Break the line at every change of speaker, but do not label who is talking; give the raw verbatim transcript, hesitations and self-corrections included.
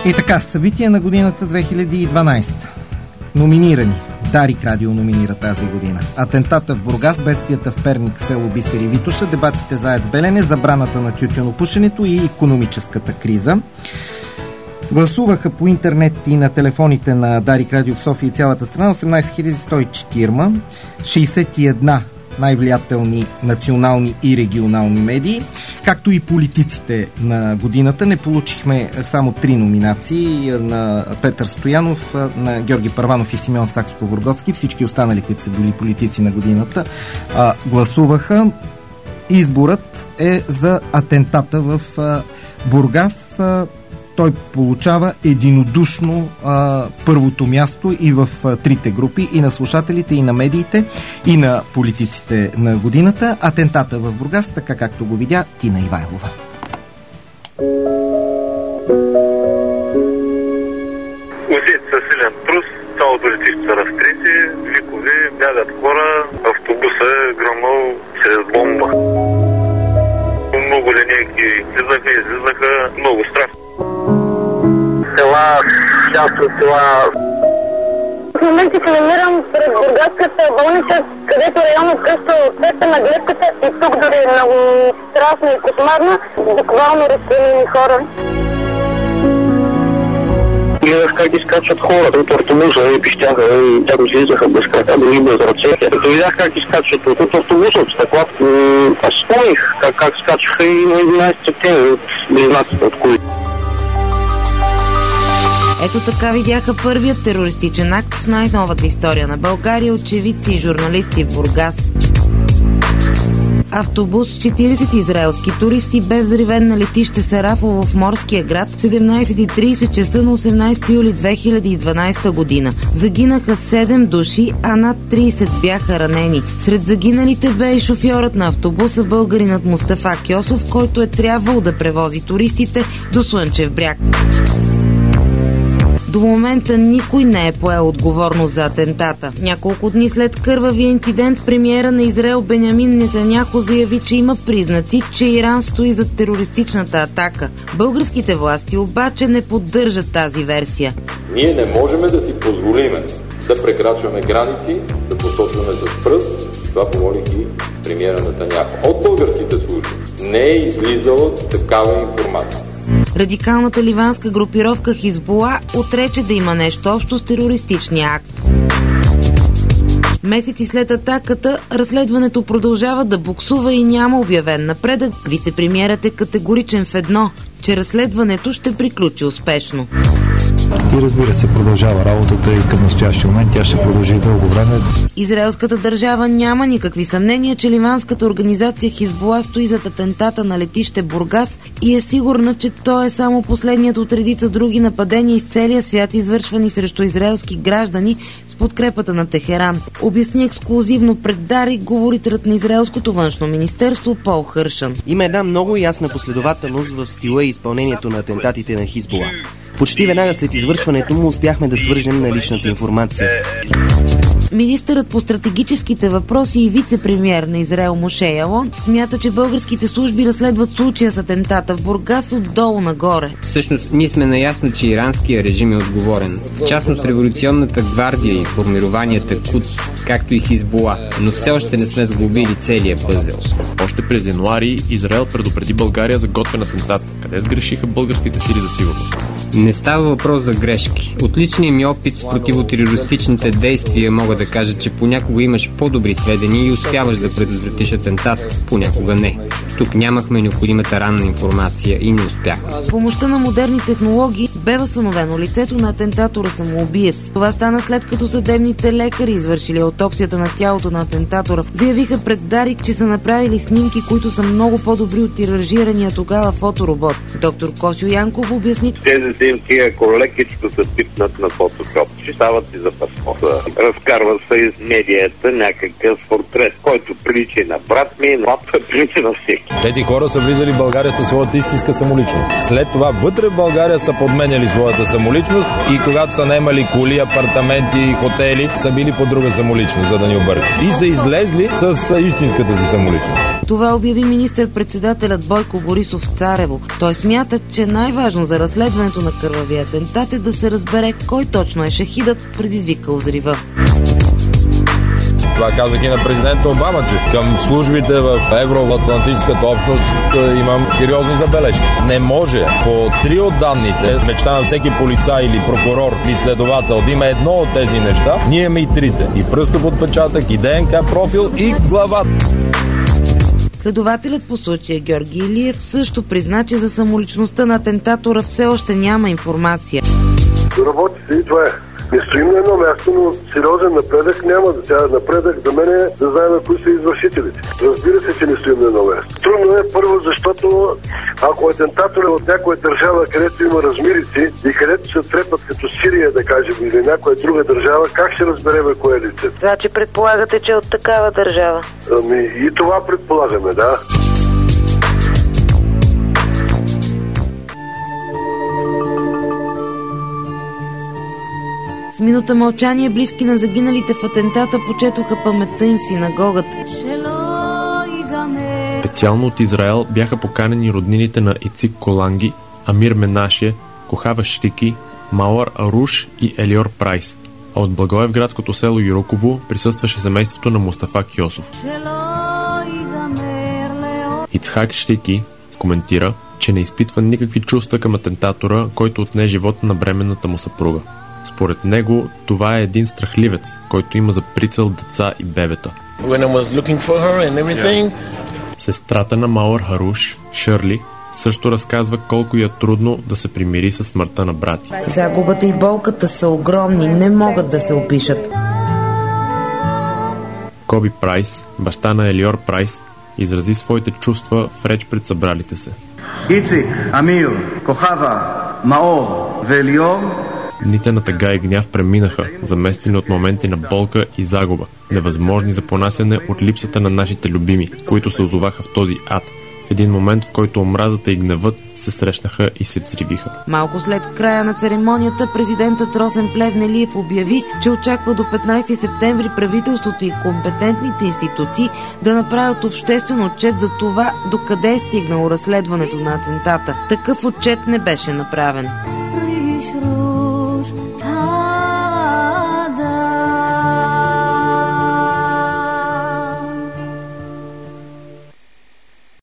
И така, събитие на годината две хиляди и дванадесета. Номинирани. Дарик Радио номинира тази година. Атентата в Бургас, бедствията в Перник, село Бисер и Витоша, дебатите за АЕЦ Белене, забраната на тютюнопушенето и икономическата криза. Гласуваха по интернет и на телефоните на Дарик Радио в София и цялата страна осемнадесет хиляди сто и четири, шейсет и една най-влиятелни национални и регионални медии, както и политиците на годината. Не получихме само три номинации на Петър Стоянов, на Георги Първанов и Симеон Сакскобургготски. Всички останали, които са били политици на годината, гласуваха. Изборът е за атентата в Бургас. Той получава единодушно а, първото място и в а, трите групи, и на слушателите, и на медиите, и на политиците на годината. Атентата в Бургас, така както го видя Тина Ивайлова.
Узит със силен трус, цялото летище са разтрити, викови, бягат хора, автобуса е гръмнал чрез бомба. Много линейки излизаха, излизаха, много страх. Села, част от села.
В момента се намирам пред бургаската болница, където районът къща отцепа на гледката и тук дори е много страшно и кошмарно, буквално разселени хора.
Гледах как изкачват хората от автобуса и пищяха и там излизаха без крака, дори без ръце. Като видях как изкачват от автобуса, от стъклата, аз спомних как, как скачваха и на единадесети септември от близнаците от кои.
Ето така видяха първият терористичен акт в най-новата история на България очевидци и журналисти в Бургас. Автобус с четиридесет израелски туристи бе взривен на летище Сарафово в морския град в седемнадесет и тридесет часа на осемнадесети юли две хиляди и дванадесета година. Загинаха седем души, а над тридесет бяха ранени. Сред загиналите бе и шофьорът на автобуса, българинът Мустафа Кьосов, който е трябвал да превози туристите до Слънчев бряг. До момента никой не е поел отговорност за атентата. Няколко дни след кървавия инцидент, премиера на Израел Бенямин Нетаняху заяви, че има признаци, че Иран стои зад терористичната атака. Българските власти обаче не поддържат тази версия.
Ние не можем да си позволиме да прекрачваме граници, да посочваме с пръст. Това помолих и премиера Нетаняху. От българските служби не е излизала такава информация.
Радикалната ливанска групировка Хизбула отрече да има нещо общо с терористичния акт. Месеци след атаката, разследването продължава да буксува и няма обявен напредък. Вицепремиерът е категоричен в едно, че разследването ще приключи успешно.
И разбира се, продължава работата и към настоящия момент тя ще продължи дълго време.
Израелската държава няма никакви съмнения, че ливанската организация Хизбула стои зад атентата на летище Бургас и е сигурна, че то е само последният от редица други нападения из целия свят, извършвани срещу израелски граждани с подкрепата на Техеран. Обясни ексклузивно пред Дарик говорителят на израелското външно министерство Пол Хършън.
Има една много ясна последователност в стила и изпълнението на атентатите на Хизбула. Почти веднага след извършването му успяхме да свържем наличната информация.
Министърът по стратегическите въпроси и вице-премиер на Израел Моше Ялон смята, че българските служби разследват случая с атентата в Бургас отдолу нагоре.
Всъщност, ние сме наясно, че иранския режим е отговорен. В частност, революционната гвардия и формированията Кудс, както и Хизбула, но все още не сме сглобили целия пъзел.
Още през януари Израел предупреди България за готвен атентат. Къде сгрешиха българските сили за сигурност?
Не става въпрос за грешки. От личния ми опит с противотерористичните действия мога да кажа, че понякога имаш по-добри сведения и успяваш да предотвратиш атентат, понякога не. Тук нямахме необходимата ранна информация и не успяхме.
С помощта на модерни технологии бе възстановено лицето на атентатора самоубиец. Това стана след като съдебните лекари, извършили аутопсията на тялото на атентатора, заявиха пред Дарик, че са направили снимки, които са много по-добри от тиражирания тогава фоторобот. Доктор Косио Янков обясни:
тези снимки, ако лекичко се пипнат на фотошоп, ще стават и за паспорта. Разкарва се из медията някакъв портрет, който прилича на брат ми, но това прилича на всеки.
Тези хора са влизали в България със своята истинска самоличност. След това вътре в България са подменяли своята самоличност и когато са наемали коли, апартаменти, хотели, са били по друга самоличност, за да ни объркат. И са излезли с истинската си самоличност.
Това обяви министър-председателят Бойко Борисов в Царево. Той смята, че най-важно за разследването на кървавия атентат е да се разбере кой точно е шахидът, предизвикал взрива.
Това казах и на президента Обама, че към службите в евроатлантическата общност имам сериозни забележки. Не може по три от данните, мечта на всеки полицай или прокурор или следовател, да има едно от тези неща, ние имаме и трите. И пръстов отпечатък, и ДНК профил, и глава.
Следователят по случая Георги Илиев също призна, че за самоличността на атентатора все още няма информация.
Работи се и това е. Не стоим на едно място, но сериозен напредък няма. Сега напредък за мен е да знаем кои са извършителите. Разбира се, че не стоим на едно място. Трудно е първо, защото ако атентатор е от някоя държава, където има размирици и където се трепат като Сирия, да кажем, или някоя друга държава, как ще разберем кое е лицето?
Значи предполагате, че е от такава държава?
Ами и това предполагаме, да.
С минута мълчание близки на загиналите в атентата почетоха паметта им в синагогата.
Специално от Израел бяха поканени роднините на Ицик Коланги, Амир Менаше, Кохава Шрики, Мауар Аруш и Елиор Прайс. А от благоевградското село Юруково присъстваше семейството на Мустафа Кьосов. Ицхак Шрики коментира, че не изпитва никакви чувства към атентатора, който отне живота на бременната му съпруга. Според него, това е един страхливец, който има за прицел деца и бебета. Yeah. Сестрата на Мауар Харуш, Шърли, също разказва колко е трудно да се примири със смъртта на брати.
Загубата и болката са огромни, не могат да се опишат.
Коби Прайс, баща на Елиор Прайс, изрази своите чувства в реч пред събралите се.
Ицик, Амир, Кохава, Маор, Велиор.
Дните на тъга и гняв преминаха, заместени от моменти на болка и загуба, невъзможни за понасяне от липсата на нашите любими, които се озоваха в този ад. В един момент, в който омразата и гневът се срещнаха и се взривиха.
Малко след края на церемонията, президентът Росен Плевнелиев обяви, че очаква до петнайсети септември правителството и компетентните институции да направят обществен отчет за това, докъде е стигнало разследването на атентата. Такъв отчет не беше направен.